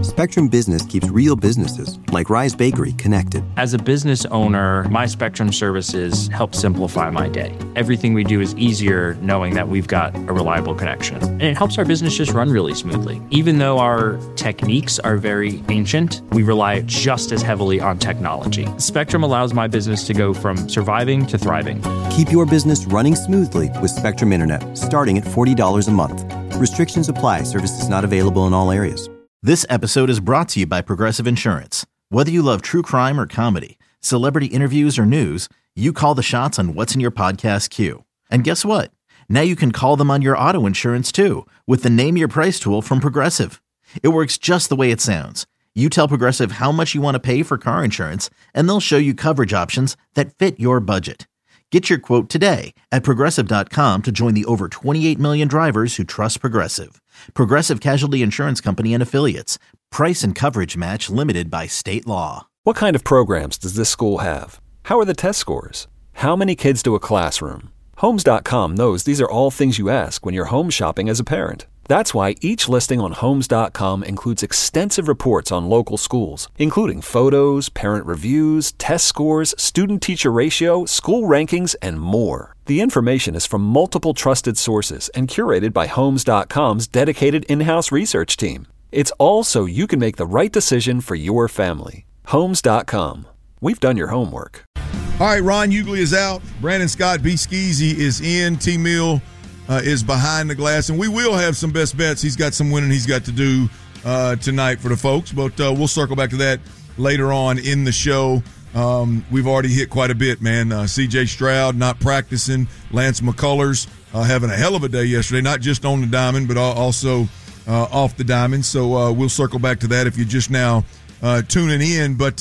Spectrum Business keeps real businesses, like Rise Bakery, connected. As a business owner, my Spectrum services help simplify my day. Everything we do is easier knowing that we've got a reliable connection. And it helps our business just run really smoothly. Even though our techniques are very ancient, we rely just as heavily on technology. Spectrum allows my business to go from surviving to thriving. Keep your business running smoothly with Spectrum Internet, starting at $40 a month. Restrictions apply. Services not available in all areas. This episode is brought to you by Progressive Insurance. Whether you love true crime or comedy, celebrity interviews or news, you call the shots on what's in your podcast queue. And guess what? Now you can call them on your auto insurance too with the Name Your Price tool from Progressive. It works just the way it sounds. You tell Progressive how much you want to pay for car insurance, and they'll show you coverage options that fit your budget. Get your quote today at Progressive.com to join the over 28 million drivers who trust Progressive. Progressive Casualty Insurance Company and Affiliates. Price and coverage match limited by state law. What kind of programs does this school have? How are the test scores? How many kids to a classroom? Homes.com knows these are all things you ask when you're home shopping as a parent. That's why each listing on Homes.com includes extensive reports on local schools, including photos, parent reviews, test scores, student-teacher ratio, school rankings, and more. The information is from multiple trusted sources and curated by Homes.com's dedicated in-house research team. It's all so you can make the right decision for your family. Homes.com. We've done your homework. All right, Ron Ugly is out. Brandon Scott, B. Skeezy is in. T-Mill is behind the glass, and we will have some best bets. He's got some winning he's got to do tonight for the folks, but we'll circle back to that later on in the show. We've already hit quite a bit, man. C.J. Stroud not practicing. Lance McCullers having a hell of a day yesterday, not just on the diamond, but also off the diamond. So we'll circle back to that if you're just now tuning in. But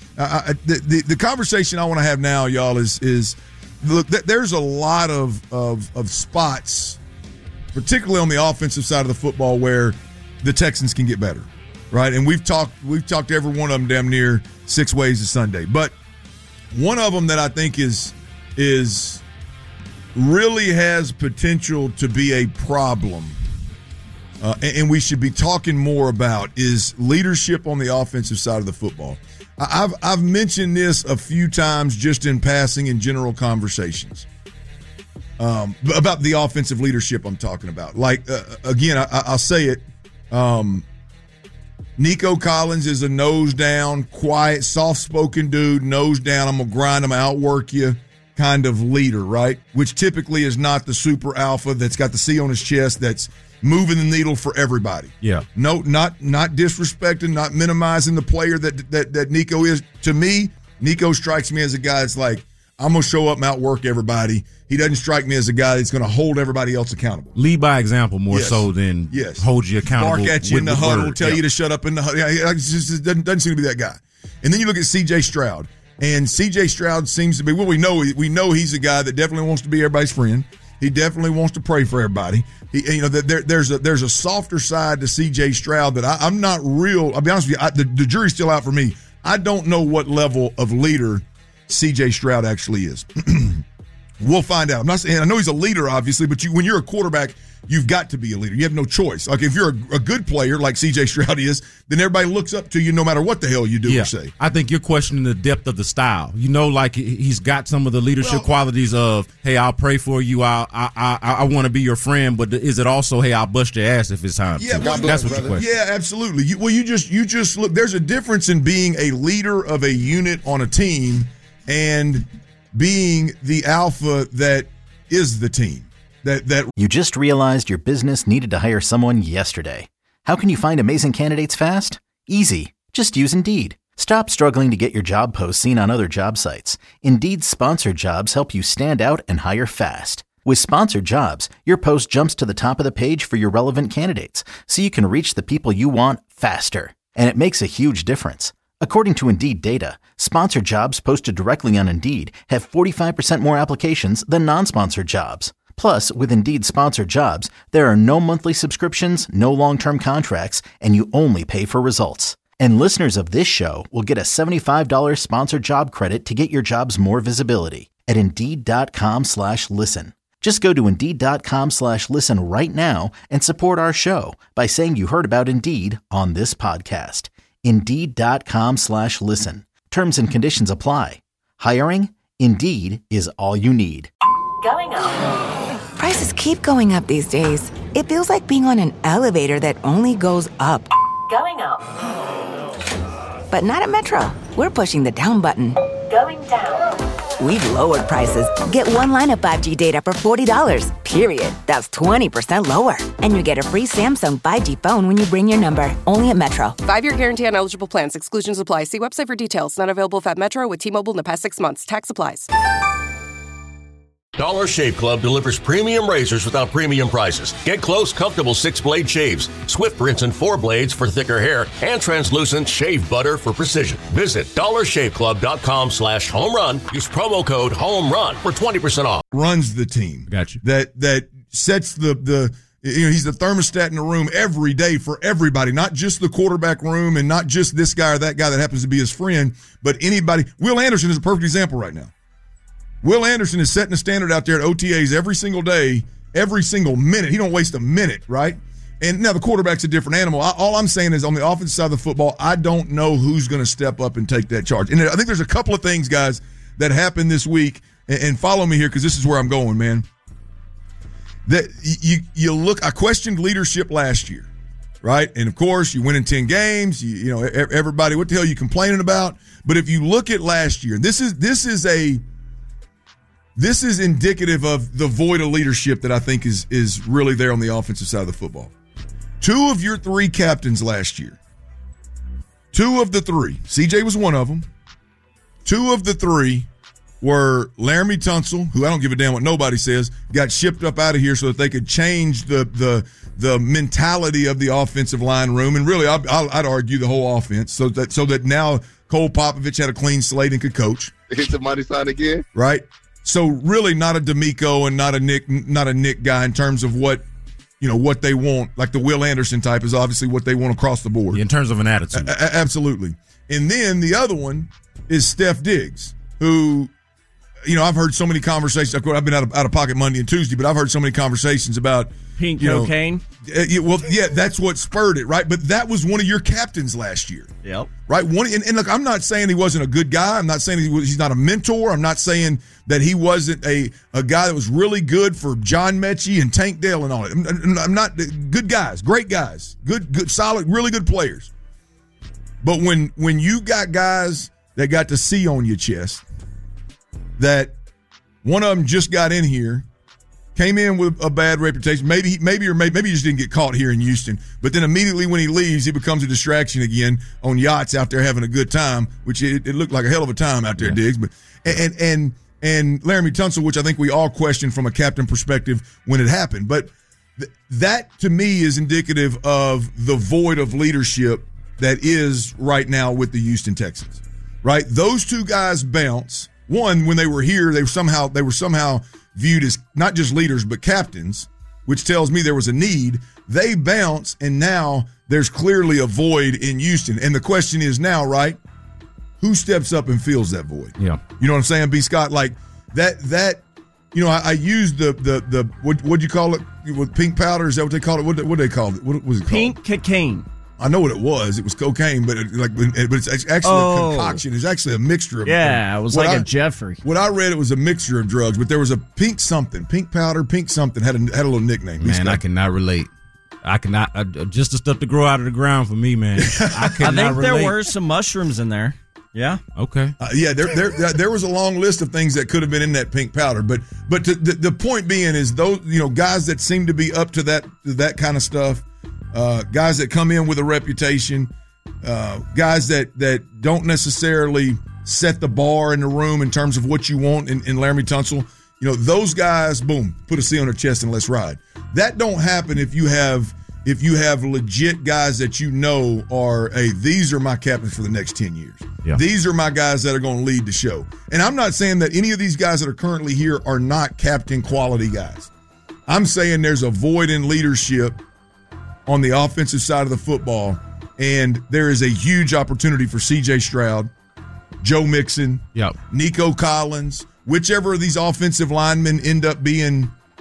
the conversation I want to have now, y'all, is look, there's a lot of spots, particularly on the offensive side of the football, where the Texans can get better, right? And we've talked to every one of them damn near 6 ways to Sunday. But one of them that I think is really has potential to be a problem, and we should be talking more about, is leadership on the offensive side of the football. I've mentioned this a few times just in passing in general conversations about the offensive leadership I'm talking about. Like, again, I'll say it. Nico Collins is a nose down, quiet, soft-spoken dude, nose down, I'm going to grind him, outwork you kind of leader, right? Which typically is not the super alpha that's got the C on his chest that's moving the needle for everybody. Yeah. No, not disrespecting, not minimizing the player that Nico is. To me, Nico strikes me as a guy that's like, I'm going to show up and outwork everybody. He doesn't strike me as a guy that's going to hold everybody else accountable. Lead by example more so than hold you accountable. Bark at you in the huddle, tell you to shut up in the huddle. Yeah, it just doesn't seem to be that guy. And then you look at C.J. Stroud. And C.J. Stroud seems to be, well, we know he's a guy that definitely wants to be everybody's friend. He definitely wants to pray for everybody. There's a softer side to C.J. Stroud that I'm not real. I'll be honest with you, the jury's still out for me. I don't know what level of leader C.J. Stroud actually is. We'll find out. I'm not saying, I know he's a leader, obviously, but when you're a quarterback, you've got to be a leader. You have no choice. Like, if you're a good player like C.J. Stroud is, then everybody looks up to you no matter what the hell you do or say. I think you're questioning the depth of the style. Like he's got some of the leadership qualities of, hey, I'll pray for you. I want to be your friend, but is it also, hey, I'll bust your ass if it's time? Yeah, that's what you question. Yeah, absolutely. You just look. There's a difference in being a leader of a unit on a team and being the alpha that is the team. That You just realized your business needed to hire someone yesterday. How can you find amazing candidates fast? Easy. Just use Indeed. Stop struggling to get your job posts seen on other job sites. Indeed's sponsored jobs help you stand out and hire fast. With sponsored jobs, your post jumps to the top of the page for your relevant candidates, so you can reach the people you want faster. And it makes a huge difference. According to Indeed data, sponsored jobs posted directly on Indeed have 45% more applications than non-sponsored jobs. Plus, with Indeed sponsored jobs, there are no monthly subscriptions, no long-term contracts, and you only pay for results. And listeners of this show will get a $75 sponsored job credit to get your jobs more visibility at Indeed.com/listen. Just go to Indeed.com/listen right now and support our show by saying you heard about Indeed on this podcast. Indeed.com/listen. Terms and conditions apply. Hiring? Indeed is all you need. Going up. Prices keep going up these days. It feels like being on an elevator that only goes up. Going up. But not at Metro. We're pushing the down button. Going down. We've lowered prices. Get one line of 5G data for $40, period. That's 20% lower. And you get a free Samsung 5G phone when you bring your number. Only at Metro. 5-year guarantee on eligible plans. Exclusions apply. See website for details. Not available at Metro with T-Mobile in the past 6 months. Tax applies. Dollar Shave Club delivers premium razors without premium prices. Get close, comfortable 6-blade shaves, swift rinse and 4 blades for thicker hair, and translucent shave butter for precision. Visit dollarshaveclub.com/home run. Use promo code home run for 20% off. Runs the team. Got you. That sets the he's the thermostat in the room every day for everybody, not just the quarterback room and not just this guy or that guy that happens to be his friend, but anybody. Will Anderson is a perfect example right now. Will Anderson is setting the standard out there at OTAs every single day, every single minute. He don't waste a minute, right? And now the quarterback's a different animal. All I'm saying is on the offensive side of the football, I don't know who's going to step up and take that charge. And I think there's a couple of things, guys, that happened this week. And follow me here because this is where I'm going, man. That you look. I questioned leadership last year, right? And of course, you win in 10 games. You know, everybody, what the hell are you complaining about? But if you look at last year, this is indicative of the void of leadership that I think is really there on the offensive side of the football. 2 of your 3 captains last year, 2 of the 3, CJ was one of them. 2 of the 3 were Laramie Tunsil, who I don't give a damn what nobody says, got shipped up out of here so that they could change the mentality of the offensive line room, and really I'd argue the whole offense, so that now Cole Popovich had a clean slate and could coach. Hit the money sign again, right? So really not a D'Amico and not a Nick guy in terms of what they want. Like the Will Anderson type is obviously what they want across the board. In terms of an attitude. Absolutely. And then the other one is Steph Diggs, who, I've heard so many conversations. Of course, I've been out of pocket Monday and Tuesday, but I've heard so many conversations about pink cocaine. That's what spurred it, right? But that was one of your captains last year. Yep. Right? And look, I'm not saying he wasn't a good guy. I'm not saying he's not a mentor. I'm not saying that he wasn't a guy that was really good for John Mechie and Tank Dell and all that. I'm not good guys, great guys, good, solid, really good players. But when you got guys that got to see on your chest, that one of them just got in here, came in with a bad reputation. Maybe he just didn't get caught here in Houston. But then immediately when he leaves, he becomes a distraction again on yachts out there having a good time, which it looked like a hell of a time out there, Diggs. But and Laramie Tunsil, which I think we all questioned from a captain perspective when it happened. But that to me is indicative of the void of leadership that is right now with the Houston Texans. Right? Those 2 guys bounce. One, when they were here, they were somehow viewed as not just leaders but captains, which tells me there was a need. They bounce, and now there's clearly a void in Houston. And the question is now, right, who steps up and fills that void? Yeah. You know what I'm saying, B. Scott? Like that I used the what'd you call it? With pink powder? Is that what they call it? What they called it? What was it called? Pink cocaine. I know what it was. It was cocaine, but it's actually a concoction. It's actually a mixture of. Yeah, it was like a Jeffrey. What I read, it was a mixture of drugs, but there was a pink powder, pink something had a little nickname. Man, I cannot relate. I cannot. Just the stuff to grow out of the ground for me, man. I cannot think relate. there were some mushrooms in there. Yeah. Okay. There was a long list of things that could have been in that pink powder, but the point being is those guys that seem to be up to that kind of stuff. Guys that come in with a reputation, guys that don't necessarily set the bar in the room in terms of what you want in Laramie Tunsil. Those guys, boom, put a C on their chest and let's ride. That don't happen if you have legit guys that are, hey, these are my captains for the next 10 years. Yeah. These are my guys that are going to lead the show. And I'm not saying that any of these guys that are currently here are not captain quality guys. I'm saying there's a void in leadership on the offensive side of the football, and there is a huge opportunity for C.J. Stroud, Joe Mixon, Nico Collins, whichever of these offensive linemen end up being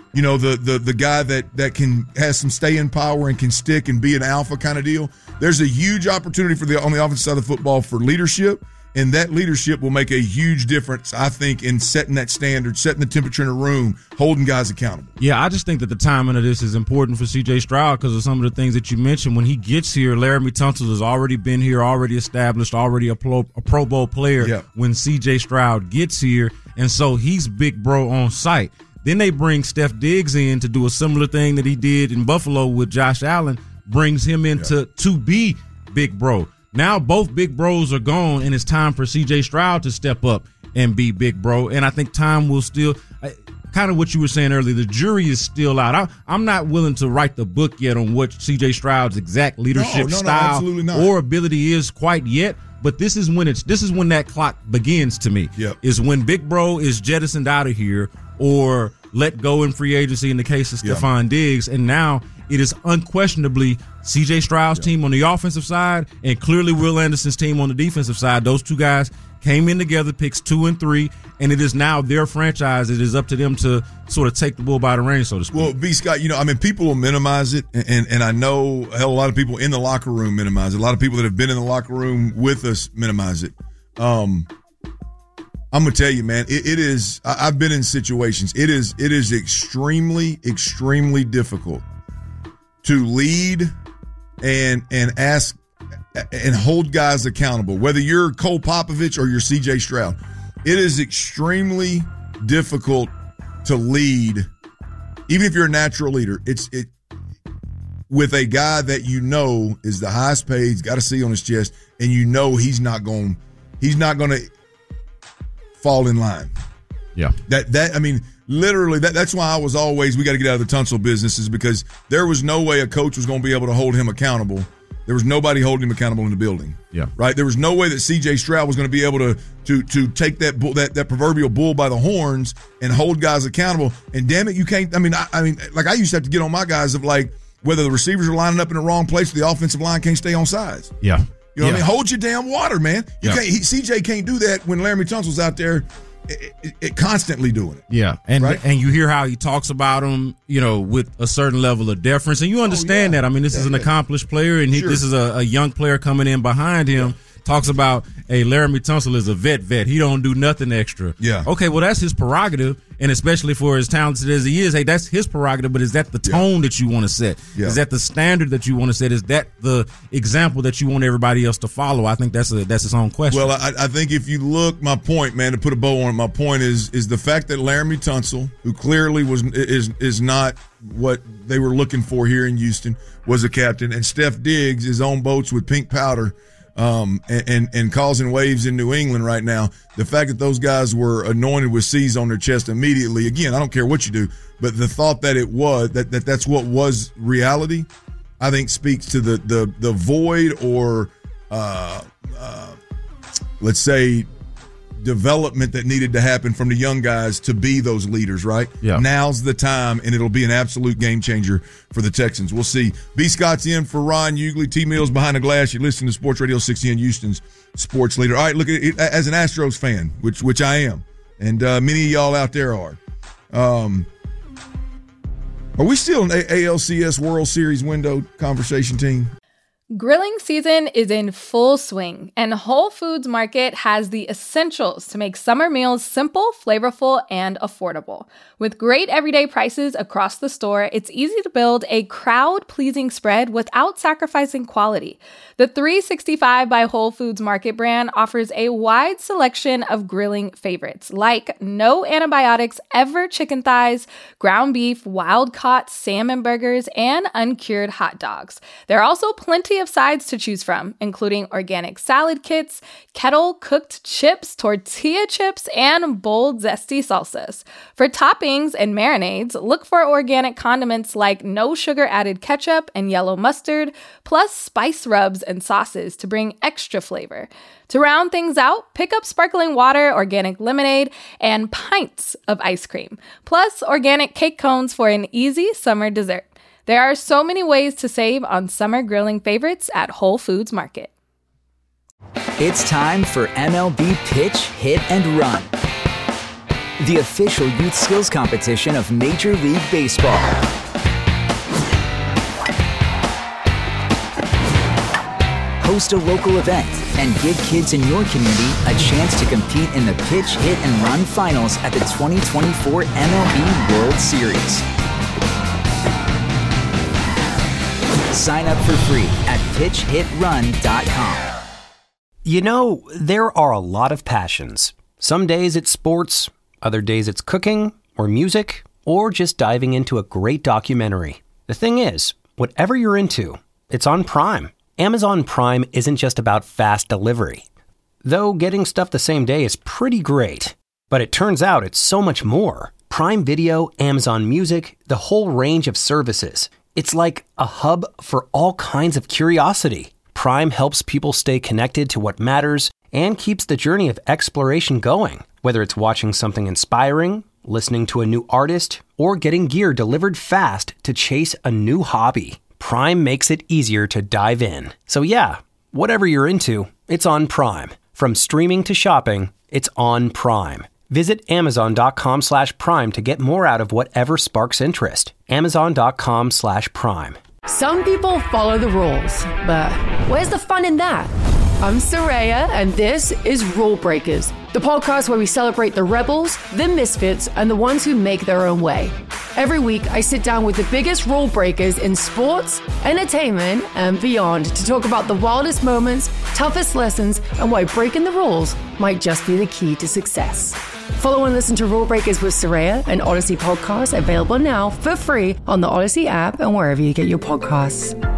the guy that has some staying power and can stick and be an alpha kind of deal. There's a huge opportunity on the offensive side of the football for leadership, and that leadership will make a huge difference, I think, in setting that standard, setting the temperature in a room, holding guys accountable. Yeah, I just think that the timing of this is important for C.J. Stroud because of some of the things that you mentioned. When he gets here, Laramie Tunsil has already been here, already established, already a Pro Bowl player when C.J. Stroud gets here, and so he's big bro on site. Then they bring Steph Diggs in to do a similar thing that he did in Buffalo with Josh Allen, brings him in to be big bro. Now both big bros are gone, and it's time for C.J. Stroud to step up and be big bro. And I think time will still kind of what you were saying earlier, the jury is still out. I'm not willing to write the book yet on what C.J. Stroud's exact leadership style or ability is quite yet. But this is when that clock begins to me. Is when big bro is jettisoned out of here or let go in free agency in the case of Stephon Diggs. And now it is unquestionably C.J. Stroud's team on the offensive side and clearly Will Anderson's team on the defensive side. Those two guys came in together, picks 2 and 3, and it is now their franchise. It is up to them to sort of take the bull by the reins, so to speak. Well, B. Scott, people will minimize it, and I know a lot of people in the locker room minimize it. A lot of people that have been in the locker room with us minimize it. I'm gonna tell you, man, it is. I've been in situations. It is extremely, extremely difficult to lead and ask and hold guys accountable, whether you're Cole Popovich or you're C.J. Stroud. It is extremely difficult to lead, even if you're a natural leader. It's with a guy that is the highest paid, he's got a C on his chest, and he's not going to fall in line. Yeah. Literally, that's why I was always, we got to get out of the Tunsil business, is because there was no way a coach was going to be able to hold him accountable. There was nobody holding him accountable in the building. Yeah. Right? There was no way that C.J. Stroud was going to be able to take that proverbial bull by the horns and hold guys accountable. And damn it, you can't. I used to have to get on my guys of whether the receivers are lining up in the wrong place or the offensive line can't stay on sides. Yeah. You know what I mean? Hold your damn water, man. CJ can't do that when Laramie Tunsil's out there constantly doing it. Yeah. And you hear how he talks about him, with a certain level of deference. And you understand that. This is an accomplished player, and this is a young player coming in behind him. Talks about, hey, Laramie Tunsil is a vet. He don't do nothing extra. Yeah. Okay, well, that's his prerogative, and especially for as talented as he is, hey, that's his prerogative, but is that the tone that you want to set? Yeah. Is that the standard that you want to set? Is that the example that you want everybody else to follow? I think that's its own question. Well, I think if you look, my point, man, to put a bow on it, my point is the fact that Laramie Tunsil, who clearly is not what they were looking for here in Houston, was a captain, and Steph Diggs is on boats with pink powder, and causing waves in New England right now. The fact that those guys were anointed with C's on their chest immediately, again, I don't care what you do, but the thought that it was, that's what was reality, I think speaks to the void or, let's say, development that needed to happen from the young guys to be those leaders, right? Yeah. Now's the time, and it'll be an absolute game changer for the Texans. We'll see. B. Scott's in for Ron Ugly. T. Mills behind the glass. You're listening to Sports Radio 60 Houston's sports leader. All right, look at it as an Astros fan, which I am, and many of y'all out there are. Are we still an ALCS World Series window conversation, team? Grilling season is in full swing, and Whole Foods Market has the essentials to make summer meals simple, flavorful, and affordable. With great everyday prices across the store, it's easy to build a crowd-pleasing spread without sacrificing quality. The 365 by Whole Foods Market brand offers a wide selection of grilling favorites, like no antibiotics ever chicken thighs, ground beef, wild-caught salmon burgers, and uncured hot dogs. There are also plenty of sides to choose from, including organic salad kits, kettle-cooked chips, tortilla chips, and bold, zesty salsas. For toppings and marinades, look for organic condiments like no sugar-added ketchup and yellow mustard, plus spice rubs and sauces to bring extra flavor. To round things out, pick up sparkling water, organic lemonade, and pints of ice cream, plus organic cake cones for an easy summer dessert. There are so many ways to save on summer grilling favorites at Whole Foods Market. It's time for MLB Pitch, Hit, and Run. the official youth skills competition of Major League Baseball. Host a local event and give kids in your community a chance to compete in the Pitch, Hit, and Run Finals at the 2024 MLB World Series. Sign up for free at pitchhitrun.com. You know, there are a lot of passions. Some days it's sports, other days it's cooking, or music, or just diving into a great documentary. The thing is, whatever you're into, it's on Prime. Amazon Prime isn't just about fast delivery. Though getting stuff the same day is pretty great. But it turns out it's so much more. Prime Video, Amazon Music, the whole range of services. It's like a hub for all kinds of curiosity. Prime helps people stay connected to what matters and keeps the journey of exploration going. Whether it's watching something inspiring, listening to a new artist, or getting gear delivered fast to chase a new hobby, Prime makes it easier to dive in. So yeah, whatever you're into, it's on Prime. From streaming to shopping, it's on Prime. Visit Amazon.com/Prime to get more out of whatever sparks interest. Amazon.com/Prime. Some people follow the rules, but where's the fun in that? I'm Soraya, and this is Rule Breakers, the podcast where we celebrate the rebels, the misfits, and the ones who make their own way. Every week, I sit down with the biggest rule breakers in sports, entertainment, and beyond to talk about the wildest moments, toughest lessons, and why breaking the rules might just be the key to success. Follow and listen to Rule Breakers with Soraya, an Odyssey podcast available now for free on the Odyssey app and wherever you get your podcasts.